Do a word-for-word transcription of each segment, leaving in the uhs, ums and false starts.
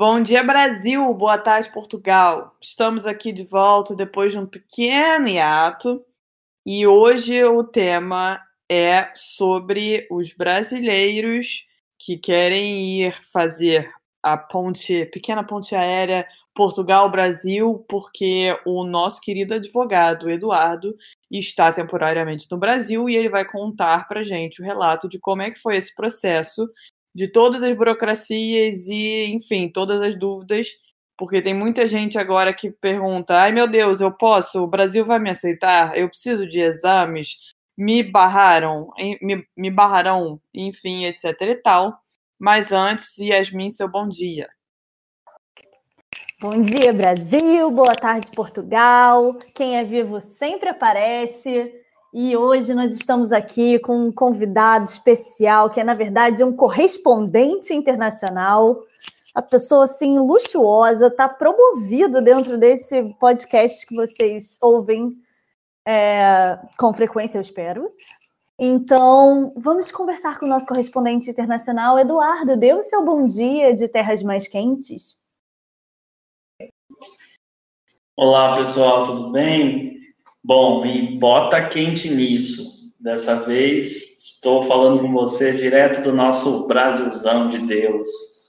Bom dia, Brasil! Boa tarde, Portugal! Estamos aqui de volta depois de um pequeno hiato e hoje o tema é sobre os brasileiros que querem ir fazer a ponte, pequena ponte aérea Portugal-Brasil, porque o nosso querido advogado Eduardo está temporariamente no Brasil e ele vai contar pra gente o relato de como é que foi esse processo, de todas as burocracias e, enfim, todas as dúvidas, porque tem muita gente agora que pergunta: ai meu Deus, eu posso? O Brasil vai me aceitar? Eu preciso de exames? Me barraram? Me, me barrarão? Enfim, etc e tal. Mas antes, Yasmin, seu bom dia. Bom dia, Brasil. Boa tarde, Portugal. Quem é vivo sempre aparece. E hoje nós estamos aqui com um convidado especial, que é, na verdade, um correspondente internacional. A pessoa, assim, luxuosa, está promovido dentro desse podcast que vocês ouvem é, com frequência, eu espero. Então, vamos conversar com o nosso correspondente internacional. Eduardo, dê o seu bom dia de terras mais quentes. Olá, pessoal, tudo bem? Bom, e bota quente nisso. Dessa vez, estou falando com você direto do nosso Brasilzão de Deus.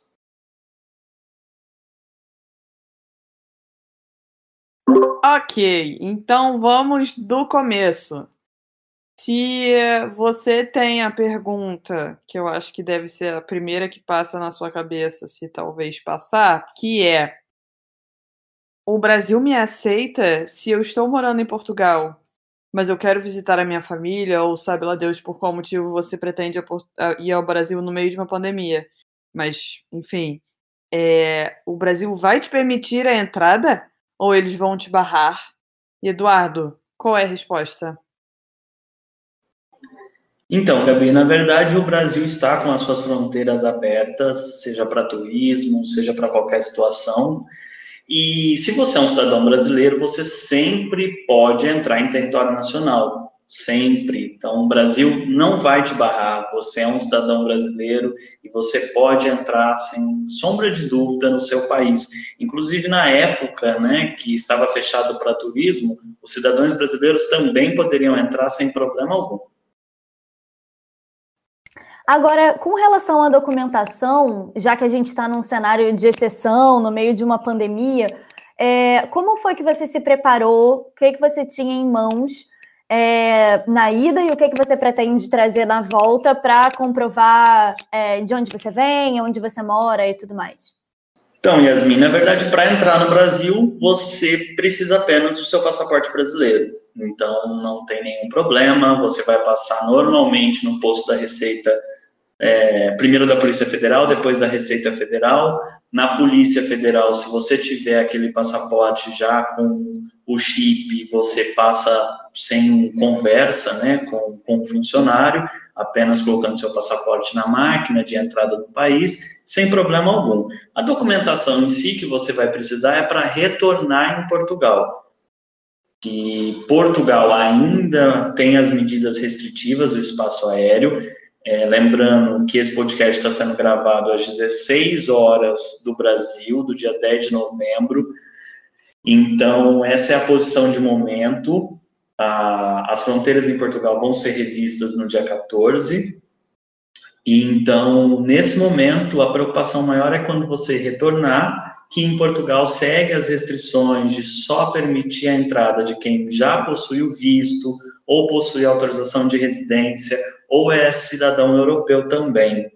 Ok, então vamos do começo. Se você tem a pergunta, que eu acho que deve ser a primeira que passa na sua cabeça, se talvez passar, que é: o Brasil me aceita se eu estou morando em Portugal, mas eu quero visitar a minha família, ou sabe lá Deus por qual motivo você pretende ir ao Brasil no meio de uma pandemia. Mas, enfim, é, o Brasil vai te permitir a entrada ou eles vão te barrar? E, Eduardo, qual é a resposta? Então, Gabi, na verdade o Brasil está com as suas fronteiras abertas, seja para turismo, seja para qualquer situação. E se você é um cidadão brasileiro, você sempre pode entrar em território nacional, sempre. Então, o Brasil não vai te barrar, você é um cidadão brasileiro e você pode entrar sem sombra de dúvida no seu país. Inclusive, na época, né, que estava fechado para turismo, os cidadãos brasileiros também poderiam entrar sem problema algum. Agora, com relação à documentação, já que a gente está num cenário de exceção, no meio de uma pandemia, é, como foi que você se preparou? O que, que você tinha em mãos é, na ida e o que, que você pretende trazer na volta para comprovar é, de onde você vem, onde você mora e tudo mais? Então, Yasmin, na verdade, para entrar no Brasil, você precisa apenas do seu passaporte brasileiro. Então, não tem nenhum problema, você vai passar normalmente no posto da Receita, é, primeiro da Polícia Federal, depois da Receita Federal. Na Polícia Federal, se você tiver aquele passaporte já com o chip, você passa sem conversa, né, com, com o funcionário, apenas colocando seu passaporte na máquina de entrada do país, sem problema algum. A documentação em si que você vai precisar é para retornar em Portugal. Que Portugal ainda tem as medidas restritivas do espaço aéreo. É, lembrando que esse podcast está sendo gravado às dezesseis horas do Brasil, do dia dez de novembro. Então, essa é a posição de momento. Ah, as fronteiras em Portugal vão ser revistas no dia quatorze. E então, nesse momento, a preocupação maior é quando você retornar, que em Portugal segue as restrições de só permitir a entrada de quem já possui o visto, ou possui autorização de residência, ou é cidadão europeu também.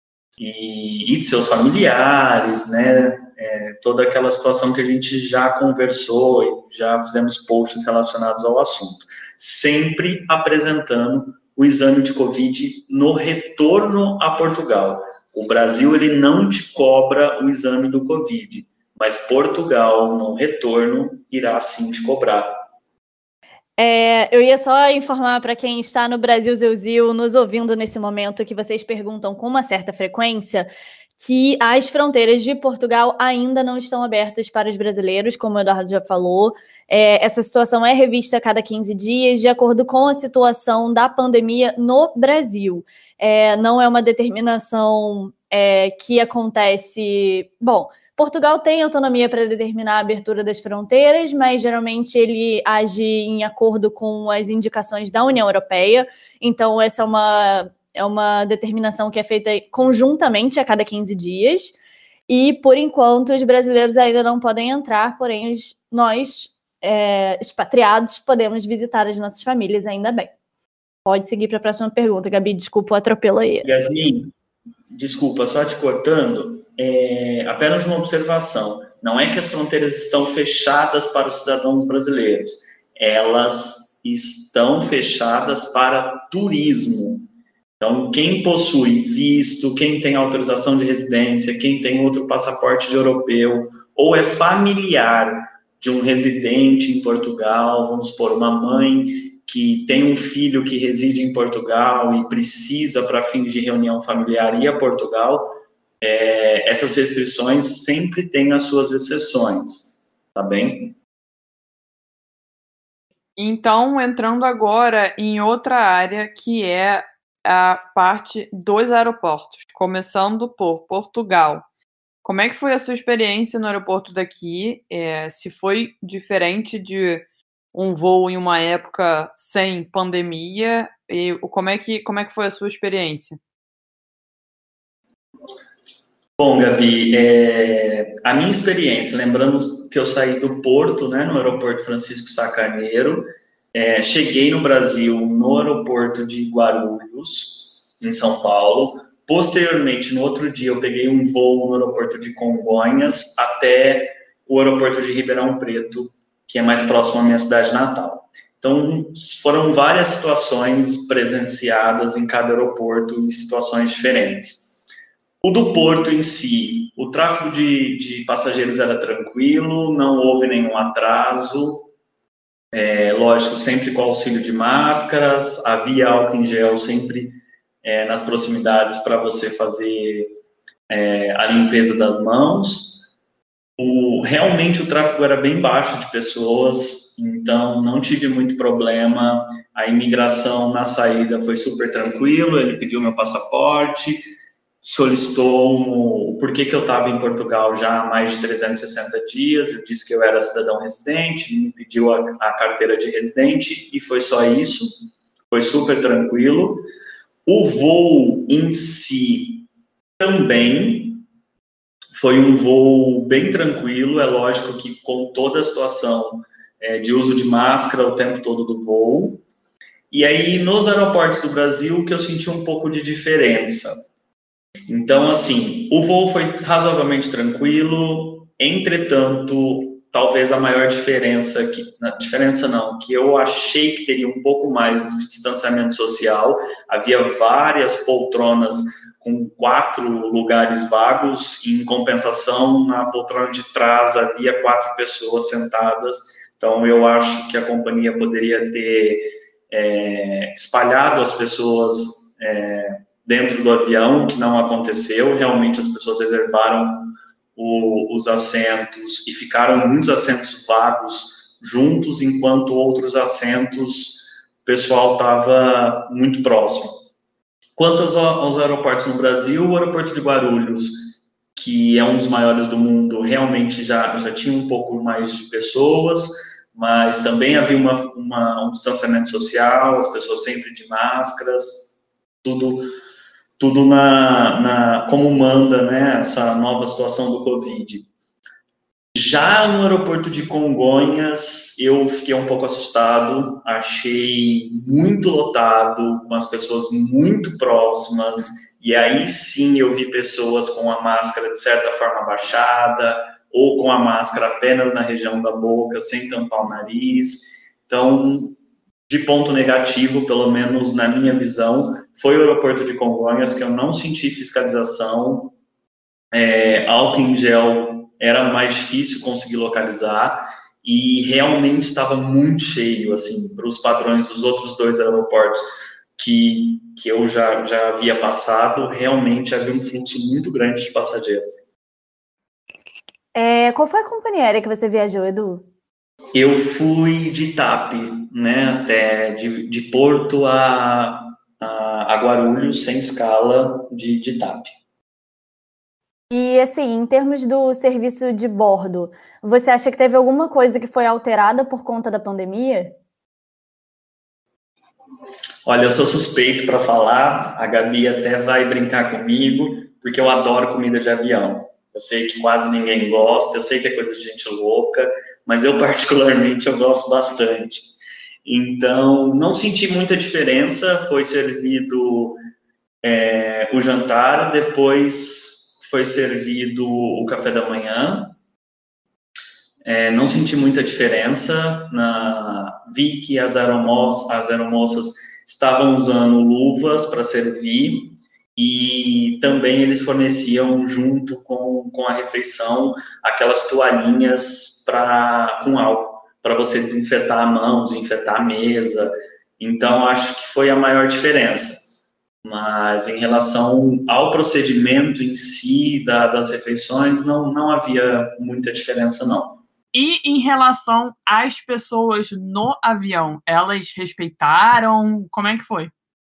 E, e de seus familiares, né? É, toda aquela situação que a gente já conversou e já fizemos posts relacionados ao assunto. Sempre apresentando o exame de Covid no retorno a Portugal. O Brasil, ele não te cobra o exame do Covid, mas Portugal, no retorno, irá sim te cobrar. É, eu ia só informar para quem está no Brasil Zeusil nos ouvindo nesse momento, que vocês perguntam com uma certa frequência, que as fronteiras de Portugal ainda não estão abertas para os brasileiros, como o Eduardo já falou. É, essa situação é revista a cada quinze dias, de acordo com a situação da pandemia no Brasil. É, não é uma determinação é, que acontece... Bom, Portugal tem autonomia para determinar a abertura das fronteiras, mas geralmente ele age em acordo com as indicações da União Europeia. Então, essa é uma, é uma determinação que é feita conjuntamente a cada quinze dias. E, por enquanto, os brasileiros ainda não podem entrar, porém, os, nós, é, expatriados, podemos visitar as nossas famílias, ainda bem. Pode seguir para a próxima pergunta, Gabi. Desculpa o atropelo aí. Yasmin, desculpa, só te cortando, é apenas uma observação. Não é que as fronteiras estão fechadas para os cidadãos brasileiros, elas estão fechadas para turismo. Então, quem possui visto, quem tem autorização de residência, quem tem outro passaporte de europeu, ou é familiar de um residente em Portugal, vamos supor, uma mãe que tem um filho que reside em Portugal e precisa, para fins de reunião familiar, ir a Portugal, é, essas restrições sempre têm as suas exceções, tá bem? Então, entrando agora em outra área, que é a parte dos aeroportos, começando por Portugal. Como é que foi a sua experiência no aeroporto daqui? É, se foi diferente de um voo em uma época sem pandemia? E como é que, como é que foi a sua experiência? Bom, Gabi, é, a minha experiência, lembrando que eu saí do Porto, né, no aeroporto Francisco Sá Carneiro, é, cheguei no Brasil no aeroporto de Guarulhos, em São Paulo. Posteriormente, no outro dia, eu peguei um voo no aeroporto de Congonhas até o aeroporto de Ribeirão Preto, que é mais próximo à minha cidade natal. Então, foram várias situações presenciadas em cada aeroporto, em situações diferentes. O do Porto em si, o tráfego de, de passageiros era tranquilo, não houve nenhum atraso, é, lógico, sempre com auxílio de máscaras, havia álcool em gel sempre é, nas proximidades para você fazer é, a limpeza das mãos. O, realmente o tráfego era bem baixo de pessoas, então não tive muito problema, a imigração na saída foi super tranquilo, ele pediu meu passaporte, solicitou o porquê que eu estava em Portugal já há mais de trezentos e sessenta dias, eu disse que eu era cidadão residente, ele me pediu a, a carteira de residente e foi só isso, foi super tranquilo. O voo em si também foi um voo bem tranquilo, é lógico que com toda a situação é, de uso de máscara o tempo todo do voo. E aí, nos aeroportos do Brasil, que eu senti um pouco de diferença. Então, assim, o voo foi razoavelmente tranquilo, entretanto, talvez a maior diferença, que, não, diferença não, que eu achei que teria um pouco mais de distanciamento social, havia várias poltronas com quatro lugares vagos, e em compensação, na poltrona de trás havia quatro pessoas sentadas, então eu acho que a companhia poderia ter é, espalhado as pessoas é, dentro do avião, que não aconteceu, realmente as pessoas reservaram o, os assentos e ficaram muitos assentos vagos juntos, enquanto outros assentos o pessoal estava muito próximo. Quanto aos, aos aeroportos no Brasil, o aeroporto de Guarulhos, que é um dos maiores do mundo, realmente já, já tinha um pouco mais de pessoas, mas também havia uma, uma, um distanciamento social, as pessoas sempre de máscaras, tudo... tudo na, na, como manda, né, essa nova situação do Covid. Já no aeroporto de Congonhas, eu fiquei um pouco assustado, achei muito lotado, com as pessoas muito próximas, e aí sim eu vi pessoas com a máscara de certa forma abaixada, ou com a máscara apenas na região da boca, sem tampar o nariz. Então, de ponto negativo, pelo menos na minha visão, foi o aeroporto de Congonhas, que eu não senti fiscalização, é, álcool em gel era mais difícil conseguir localizar, e realmente estava muito cheio, assim, para os padrões dos outros dois aeroportos que, que eu já, já havia passado, realmente havia um fluxo muito grande de passageiros. É, qual foi a companhia aérea que você viajou, Edu? Eu fui de TAP, né, até de, de Porto a, a, a Guarulhos, sem escala, de, de TAP. E, assim, em termos do serviço de bordo, você acha que teve alguma coisa que foi alterada por conta da pandemia? Olha, eu sou suspeito para falar, a Gabi até vai brincar comigo, porque eu adoro comida de avião. Eu sei que quase ninguém gosta, eu sei que é coisa de gente louca, mas eu particularmente eu gosto bastante. Então, não senti muita diferença, foi servido é, o jantar, depois foi servido o café da manhã. É, não senti muita diferença. Na, vi que as, aeromo, as aeromoças estavam usando luvas para servir e também eles forneciam, junto com, com a refeição, aquelas toalhinhas pra, com álcool para você desinfetar a mão, desinfetar a mesa. Então, acho que foi a maior diferença. Mas em relação ao procedimento em si da, das refeições, não, não havia muita diferença, não. E em relação às pessoas no avião, elas respeitaram? Como é que foi?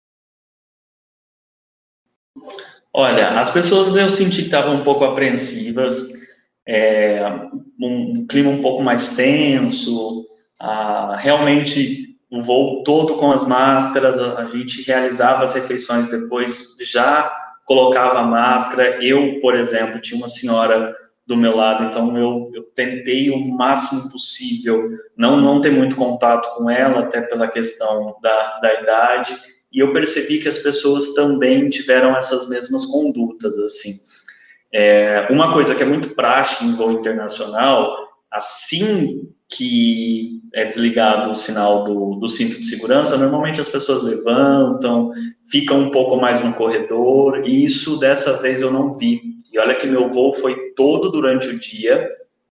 Olha, as pessoas eu senti que estavam um pouco apreensivas, é, um, um clima um pouco mais tenso, ah, realmente o voo todo com as máscaras, a, a gente realizava as refeições depois, já colocava a máscara. Eu, por exemplo, tinha uma senhora do meu lado, então eu, eu tentei o máximo possível não, não ter muito contato com ela, até pela questão da, da idade, e eu percebi que as pessoas também tiveram essas mesmas condutas, assim. É, uma coisa que é muito prática em voo internacional, assim que é desligado o sinal do, do cinto de segurança, normalmente as pessoas levantam, ficam um pouco mais no corredor, e isso dessa vez eu não vi. E olha que meu voo foi todo durante o dia,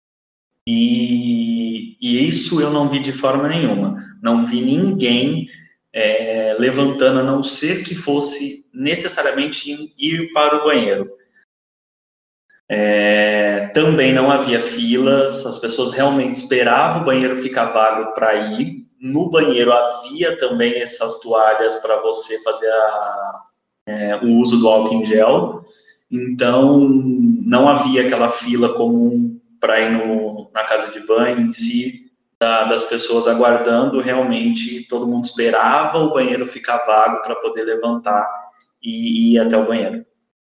e, e isso eu não vi de forma nenhuma. Não vi ninguém é, levantando, a não ser que fosse necessariamente ir para o banheiro. É, também não havia filas, as pessoas realmente esperavam o banheiro ficar vago para ir. No banheiro havia também essas toalhas para você fazer a, é, o uso do álcool em gel. Então, não havia aquela fila comum para ir no, na casa de banho em si, da, das pessoas aguardando. Realmente, todo mundo esperava o banheiro ficar vago para poder levantar e, e ir até o banheiro.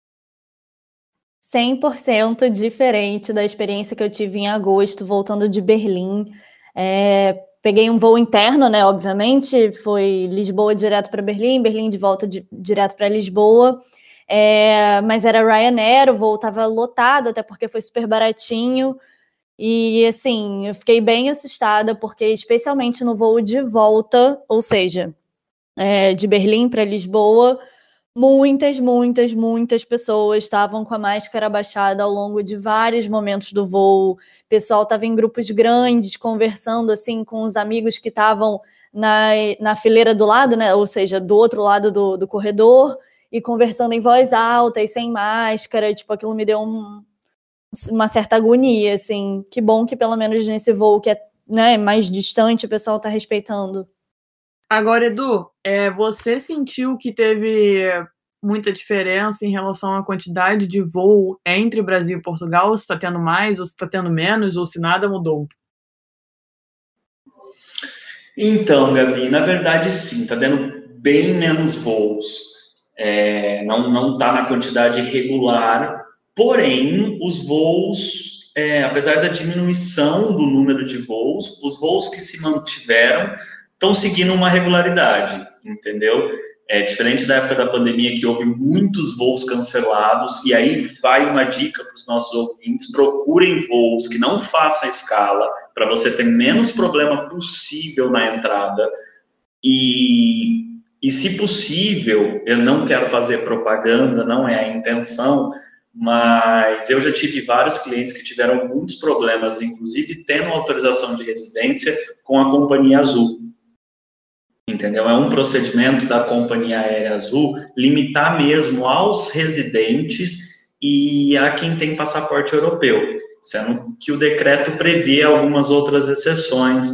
cem por cento diferente da experiência que eu tive em agosto, voltando de Berlim. É, peguei um voo interno, né, obviamente, foi Lisboa direto para Berlim, Berlim de volta de, direto para Lisboa, é, mas era Ryanair, o voo estava lotado, até porque foi super baratinho, e assim, eu fiquei bem assustada, porque especialmente no voo de volta, ou seja, é, de Berlim para Lisboa, muitas, muitas, muitas pessoas estavam com a máscara abaixada ao longo de vários momentos do voo. O pessoal estava em grupos grandes, conversando assim com os amigos que estavam na, na fileira do lado, né? Ou seja, do outro lado do, do corredor, e conversando em voz alta e sem máscara. Tipo, aquilo me deu um, uma certa agonia, assim. Que bom que pelo menos nesse voo que é, né, mais distante, o pessoal está respeitando. Agora, Edu, é, você sentiu que teve muita diferença em relação à quantidade de voo entre Brasil e Portugal? Se está tendo mais, ou se está tendo menos, ou se nada mudou? Então, Gabi, na verdade sim, está tendo bem menos voos. É, não não está na quantidade regular, porém, os voos, é, apesar da diminuição do número de voos, os voos que se mantiveram estão seguindo uma regularidade, entendeu? É diferente da época da pandemia, que houve muitos voos cancelados, e aí vai uma dica para os nossos ouvintes: procurem voos que não façam escala, para você ter menos problema possível na entrada. E, e se possível, eu não quero fazer propaganda, não é a intenção, mas eu já tive vários clientes que tiveram muitos problemas, inclusive tendo autorização de residência com a Companhia Azul. Entendeu? É um procedimento da Companhia Aérea Azul limitar mesmo aos residentes e a quem tem passaporte europeu, sendo que o decreto prevê algumas outras exceções,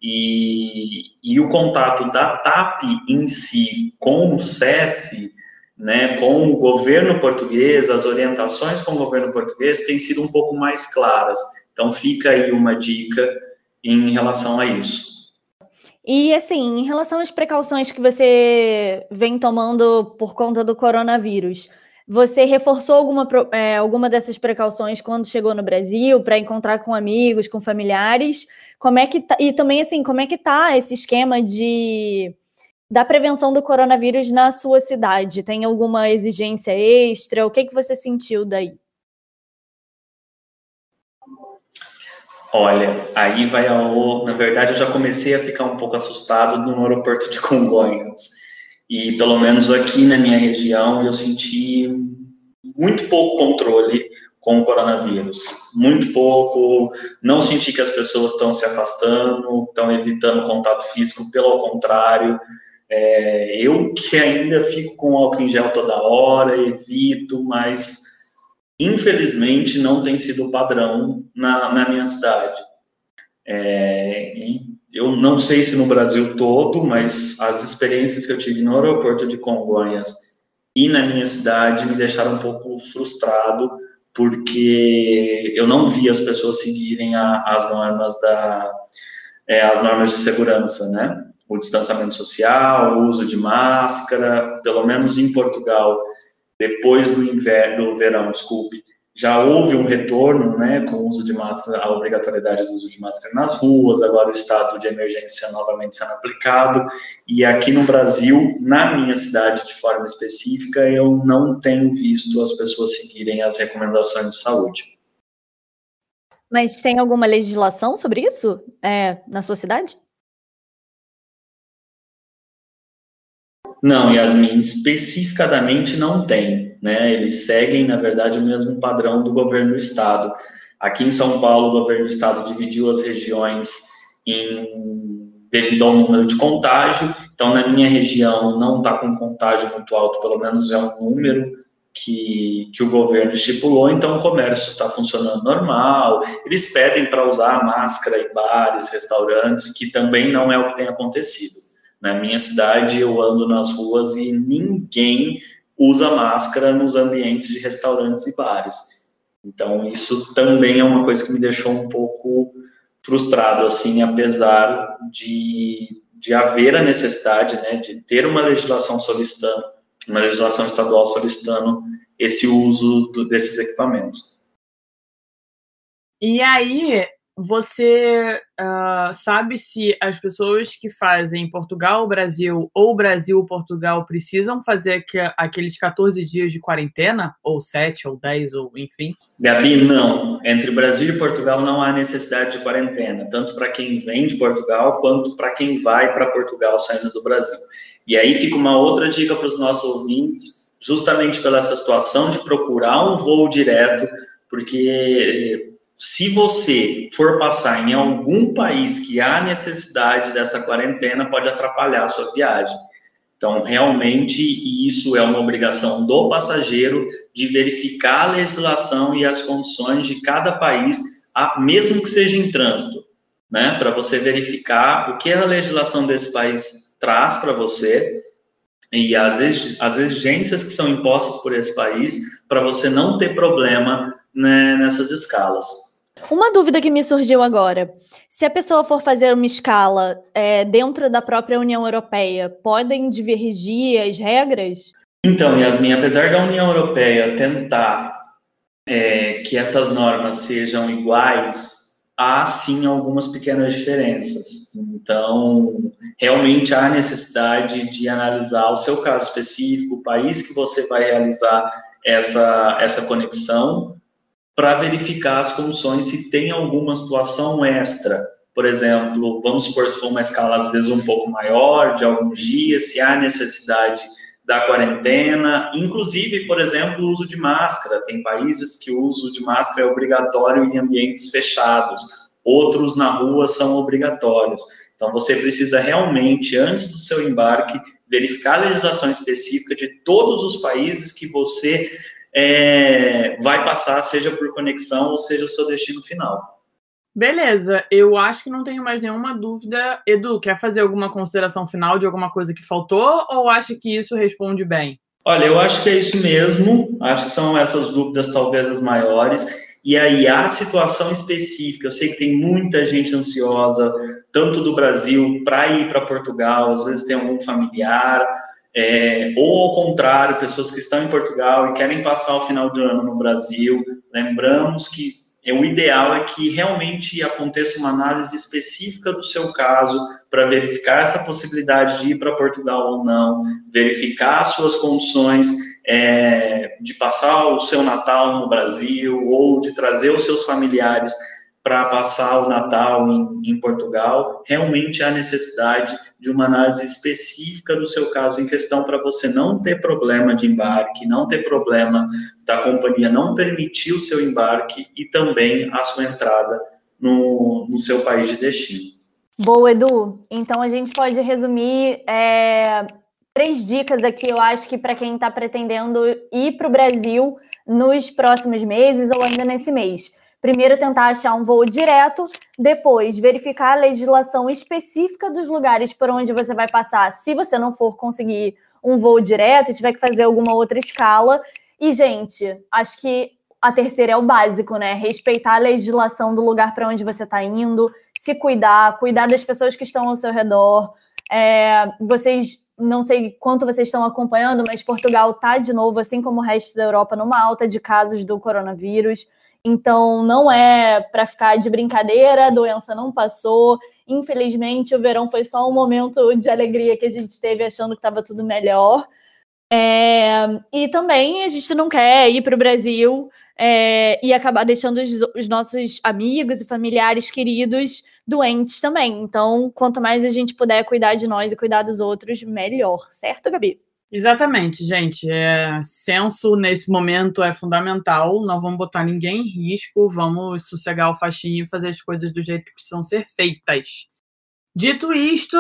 e, e o contato da TAP em si com o C E F né, com o governo português, as orientações com o governo português têm sido um pouco mais claras. Então, fica aí uma dica em relação a isso. E, assim, em relação às precauções que você vem tomando por conta do coronavírus, você reforçou alguma, é, alguma dessas precauções quando chegou no Brasil, para encontrar com amigos, com familiares? Como é que tá, e também, assim, como é que tá esse esquema de, da prevenção do coronavírus na sua cidade? Tem alguma exigência extra? O que, que você sentiu daí? Olha, aí vai ao... Na verdade, eu já comecei a ficar um pouco assustado no aeroporto de Congonhas. E, pelo menos aqui na minha região, eu senti muito pouco controle com o coronavírus. Muito pouco. Não senti que as pessoas estão se afastando, estão evitando contato físico, pelo contrário. É, eu que ainda fico com álcool em gel toda hora, evito, mas infelizmente não tem sido o padrão na, na minha cidade. É, e eu não sei se no Brasil todo, mas as experiências que eu tive no aeroporto de Congonhas e na minha cidade me deixaram um pouco frustrado, porque eu não vi as pessoas seguirem a, as normas da, é, as normas de segurança, né? O distanciamento social, o uso de máscara, pelo menos em Portugal, depois do inverno, do verão, desculpe, já houve um retorno, né, com o uso de máscara, a obrigatoriedade do uso de máscara nas ruas, agora o estado de emergência novamente sendo aplicado, e aqui no Brasil, na minha cidade de forma específica, eu não tenho visto as pessoas seguirem as recomendações de saúde. Mas tem alguma legislação sobre isso, é, na sua cidade? Não, Yasmin, especificadamente não tem, né? Eles seguem, na verdade, o mesmo padrão do governo do estado. Aqui em São Paulo, o governo do estado dividiu as regiões em... devido ao número de contágio. Então, na minha região, não está com contágio muito alto, pelo menos é um número que, que o governo estipulou, então o comércio está funcionando normal. Eles pedem para usar máscara em bares, restaurantes, que também não é o que tem acontecido. Na minha cidade, eu ando nas ruas e ninguém usa máscara nos ambientes de restaurantes e bares. Então, isso também é uma coisa que me deixou um pouco frustrado, assim, apesar de, de haver a necessidade, né, de ter uma legislação solicitando, uma legislação estadual solicitando esse uso do, desses equipamentos. E aí, você uh, sabe se as pessoas que fazem Portugal-Brasil ou Brasil-Portugal precisam fazer que, aqueles quatorze dias de quarentena? Ou sete, ou dez, ou enfim? Gabi, não. Entre Brasil e Portugal não há necessidade de quarentena, tanto para quem vem de Portugal, quanto para quem vai para Portugal saindo do Brasil. E aí fica uma outra dica para os nossos ouvintes, justamente pela essa situação de procurar um voo direto, porque... se você for passar em algum país que há necessidade dessa quarentena, pode atrapalhar a sua viagem. Então, realmente, isso é uma obrigação do passageiro de verificar a legislação e as condições de cada país, mesmo que seja em trânsito, né? Para você verificar o que a legislação desse país traz para você e as exigências que são impostas por esse país, para você não ter problema, né, nessas escalas. Uma dúvida que me surgiu agora, se a pessoa for fazer uma escala é, dentro da própria União Europeia, podem divergir as regras? Então, Yasmin, apesar da União Europeia tentar é, que essas normas sejam iguais, há sim algumas pequenas diferenças. Então, realmente há necessidade de analisar o seu caso específico, o país que você vai realizar essa, essa conexão, para verificar as condições, se tem alguma situação extra. Por exemplo, vamos supor se for uma escala às vezes um pouco maior, de alguns dias, se há necessidade da quarentena, inclusive, por exemplo, o uso de máscara. Tem países que o uso de máscara é obrigatório em ambientes fechados, outros na rua são obrigatórios. Então, você precisa realmente, antes do seu embarque, verificar a legislação específica de todos os países que você... É, vai passar, seja por conexão ou seja o seu destino final. Beleza, eu acho que não tenho mais nenhuma dúvida. Edu, quer fazer alguma consideração final de alguma coisa que faltou ou acha que isso responde bem? Olha, eu acho que é isso mesmo, acho que são essas dúvidas talvez as maiores, e aí a situação específica, eu sei que tem muita gente ansiosa, tanto do Brasil para ir para Portugal, às vezes tem algum familiar, é, ou ao contrário, pessoas que estão em Portugal e querem passar o final de ano no Brasil. Lembramos que é, o ideal é que realmente aconteça uma análise específica do seu caso para verificar essa possibilidade de ir para Portugal ou não, verificar as suas condições é, de passar o seu Natal no Brasil ou de trazer os seus familiares para passar o Natal em, em Portugal. Realmente há necessidade de uma análise específica do seu caso em questão para você não ter problema de embarque, não ter problema da companhia não permitir o seu embarque e também a sua entrada no, no seu país de destino. Boa, Edu. Então a gente pode resumir é, três dicas aqui, eu acho que para quem está pretendendo ir para o Brasil nos próximos meses ou ainda nesse mês. Primeiro, tentar achar um voo direto. Depois, verificar a legislação específica dos lugares por onde você vai passar, se você não for conseguir um voo direto e tiver que fazer alguma outra escala. E, gente, acho que a terceira é o básico, né? Respeitar a legislação do lugar para onde você está indo, se cuidar, cuidar das pessoas que estão ao seu redor. É, vocês, não sei quanto vocês estão acompanhando, mas Portugal está, de novo, assim como o resto da Europa, numa alta de casos do coronavírus. Então, não é para ficar de brincadeira, a doença não passou. Infelizmente, o verão foi só um momento de alegria que a gente teve achando que estava tudo melhor. É, e também a gente não quer ir para o Brasil é, e acabar deixando os, os nossos amigos e familiares queridos doentes também. Então, quanto mais a gente puder cuidar de nós e cuidar dos outros, melhor. Certo, Gabi? Exatamente, gente. É, senso nesse momento é fundamental. Não vamos botar ninguém em risco. Vamos sossegar o faixinho e fazer as coisas do jeito que precisam ser feitas. Dito isto,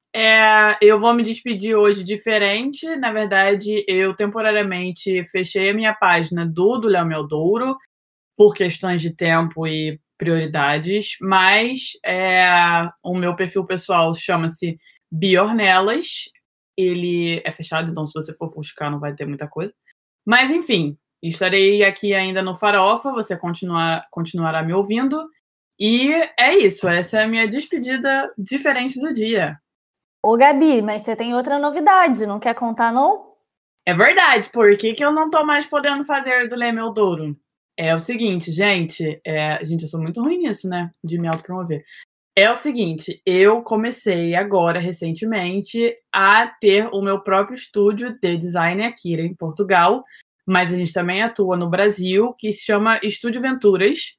é, eu vou me despedir hoje diferente. Na verdade, eu temporariamente fechei a minha página do do Léo Meldouro por questões de tempo e prioridades, mas é, o meu perfil pessoal chama-se Biornelas. Ele é fechado, então se você for buscar não vai ter muita coisa. Mas, enfim, estarei aqui ainda no Farofa, você continuar, continuará me ouvindo. E é isso, essa é a minha despedida diferente do dia. Ô, Gabi, mas você tem outra novidade, não quer contar, não? É verdade, por que, que eu não tô mais podendo fazer do Lê Meldouro? É o seguinte, gente, é, gente, eu sou muito ruim nisso, né, de me autopromover. É o seguinte, eu comecei agora, recentemente, a ter o meu próprio estúdio de design aqui em Portugal, mas a gente também atua no Brasil, que se chama Estúdio Venturas.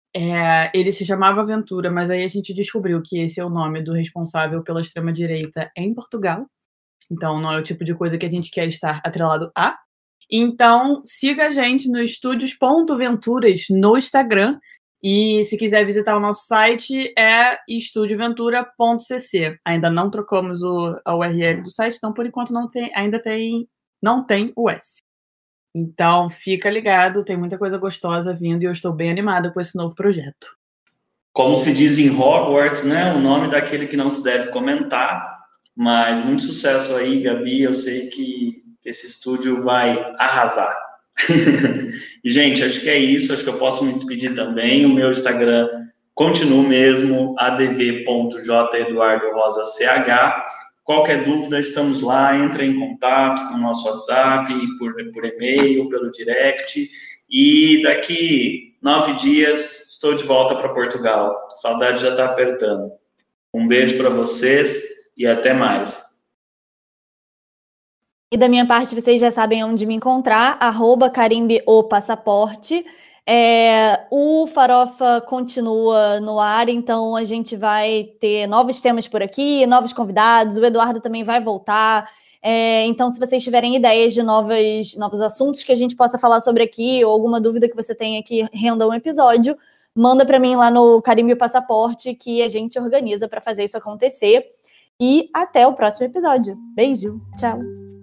É, ele se chamava Ventura, mas aí a gente descobriu que esse é o nome do responsável pela extrema-direita em Portugal. Então, não é o tipo de coisa que a gente quer estar atrelado a. Então, siga a gente no estúdios ponto venturas no Instagram. E se quiser visitar o nosso site, é estúdio ventura ponto c c. Ainda não trocamos o, a U R L do site, então por enquanto não tem, ainda tem, não tem o S. Então fica ligado, tem muita coisa gostosa vindo e eu estou bem animada com esse novo projeto. Como se diz em Hogwarts, né? O nome daquele que não se deve comentar, mas muito sucesso aí, Gabi. Eu sei que esse estúdio vai arrasar. E, gente, acho que é isso, acho que eu posso me despedir também. O meu Instagram continua o mesmo, a d v ponto j eduardo rosa c h. Qualquer dúvida, estamos lá, entre em contato com o nosso WhatsApp, por, por e-mail, pelo direct. E daqui nove dias estou de volta para Portugal. A saudade já está apertando. Um beijo para vocês e até mais. E da minha parte, vocês já sabem onde me encontrar, arroba carimbe o passaporte. É, o Farofa continua no ar, então a gente vai ter novos temas por aqui, novos convidados, o Eduardo também vai voltar. É, então, se vocês tiverem ideias de novas, novos assuntos que a gente possa falar sobre aqui, ou alguma dúvida que você tenha que renda um episódio, manda para mim lá no Carimbe o Passaporte, que a gente organiza para fazer isso acontecer. E até o próximo episódio. Beijo, tchau!